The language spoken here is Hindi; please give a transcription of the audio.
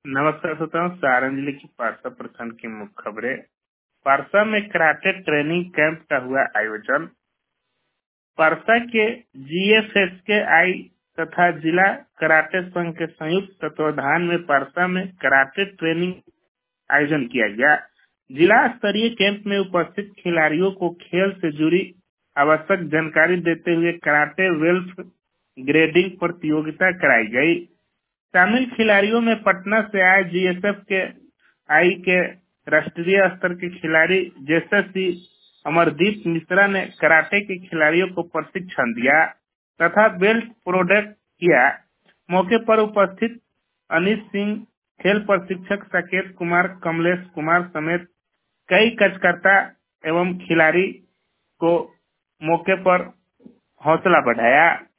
नमस्कार श्रोताओं, सारण जिले की पारसा प्रखंड की मुख्य खबरें। पारसा में कराटे ट्रेनिंग कैंप का हुआ आयोजन। पारसा के GFSKI तथा जिला कराटे संघ के संयुक्त तत्वाधान में पारसा में कराटे ट्रेनिंग आयोजन किया गया। जिला स्तरीय कैंप में उपस्थित खिलाड़ियों को खेल से जुड़ी आवश्यक जानकारी देते हुए कराटे वेल्फ ग्रेडिंग प्रतियोगिता कराई गई। शामिल खिलाड़ियों में पटना से आए GFSKI के राष्ट्रीय स्तर के खिलाड़ी यशस्वी अमरदीप मिश्रा ने कराटे के खिलाड़ियों को प्रशिक्षण दिया तथा बेल्ट प्रोडक्ट किया। मौके पर उपस्थित अनिश सिंह, खेल प्रशिक्षक साकेत कुमार, कमलेश कुमार समेत कई कार्यकर्ता एवं खिलाड़ी को मौके पर हौसला बढ़ाया।